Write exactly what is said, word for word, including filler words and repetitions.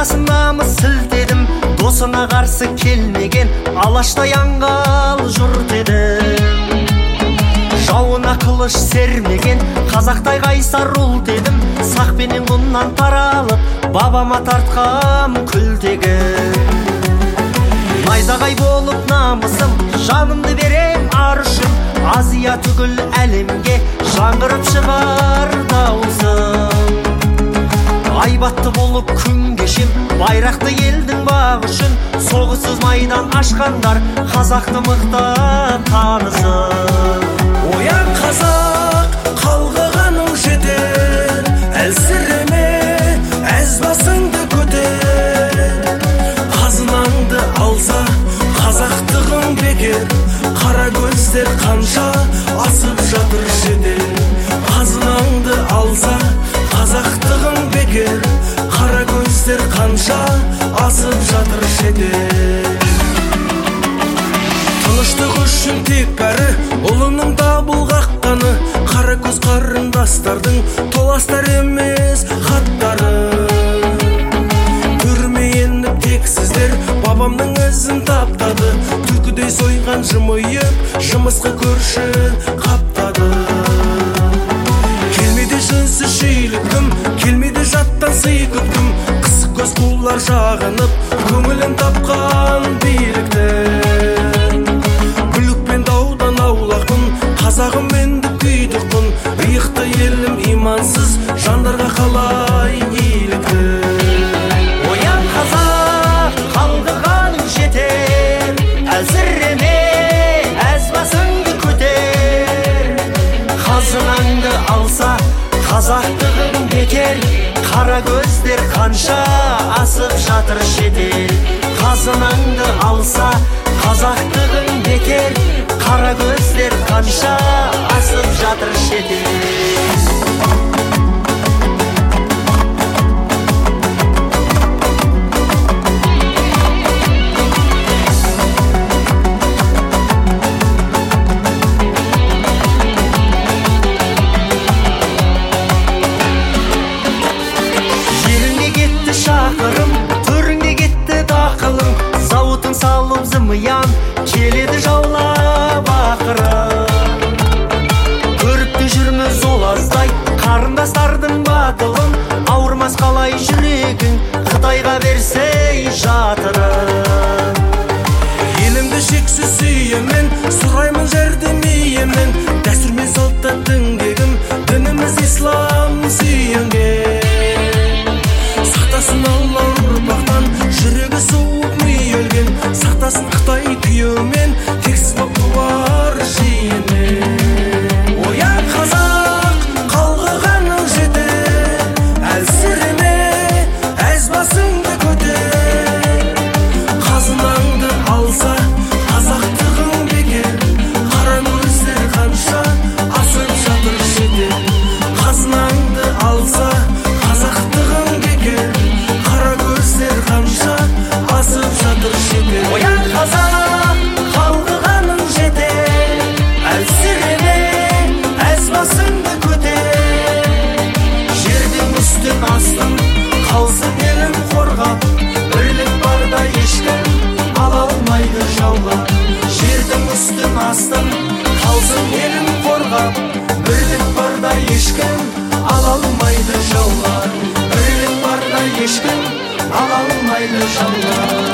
қайдасың намыс сілтедім, досыңа қарсы келмеген алаштай аңғал жұрт едім. Жауына қылыш сермеген қазақтай қайсар ұлт едім, сақпенен құннан таралып бабама тартқам күлтегі. Найзағай болып намысым, жанымды берем ар үшін, Азия түгіл әлемге жаңғырып шығар дауысым. Айбатты болып күн кешем, байрақты елдің бағы үшін, соғыссыз майдан ашқандар қазақты мықты танысın. Оян қазақ, қалғығаның жетер, әлсіреме, әз басыңды көтер. Қазынаңды алса, қазақтығың бекер, қара көздер қанша асып жатыр шетел. Қазынаңды алса, қазақтығың бекер, қара көздер қанша асып жатыр шетел. Тыныштық үшін тек бәрі ұлының дабыл қаққаны, қара көз қарындастардың толастар емес хаттары. Көрмейініп тек сіздер бабамның ізін таптады, түлкідей сойған жымиып, жымысқы көрші қаптады. Келмейді жөнсіз шейліккім, келмейді жаттан сый күткім, қысық көз қулар жағынып, көңілін тапқан билікті. Қазағым менді күйдіқпін, иықты елім имансыз жандарға қалай иілікті. Оян қазақ, қалғығаның жетер, әлсіреме, әз басыңды көтер. Қазынаңды алса, қазақтығың бекер, қара көздер қанша асып жатыр шетел. Қазынаңды алса, қазақтығың бекер, қара көздер қанша асып жатыр шетел. Жеріңде кетті шақырым, төріңде кетті дақылым, зауытың салып зымиян, келеді жаулап ақыры. Көріпті жүрміз олаздай, қарындастардың батылын, ауырмас қалай жүрегің, Қытайға берсе жатыры. Елімді шексіз сүйемен, сұраймын жәрдемейемен, дәстүр мен салтта діңгегім, дініміз ислам сүйенген. Сақтасын Алла ұрпақтан, жүрегі суып мүйелген, сақтасын Қытай күйеумен, тексіз боп туар жиенмен. Оян қазақ, қалғығаның жетер, әлсіреме, әз басыңды көтер. Қазынаңды алса, қазақтығың бекер, қара көздер қанша асып жатыр шетел. Қазынаңды алса, қазақтығың бекер, қара көздер қанша асып жатыр шетел. Оян қазақ, қалғығаның жетер, әлсіреме, әз басыңды көтер. Жердің үстін астын, қалсын елім қорғап, бірлік барда ешкім ала алмайды жаулап. Жердің үстін астын, қалсын елім қорғап, бірлік барда ешкім ала алмайды жаулап. Бірлік барда ешкім ала алмайды жаулап.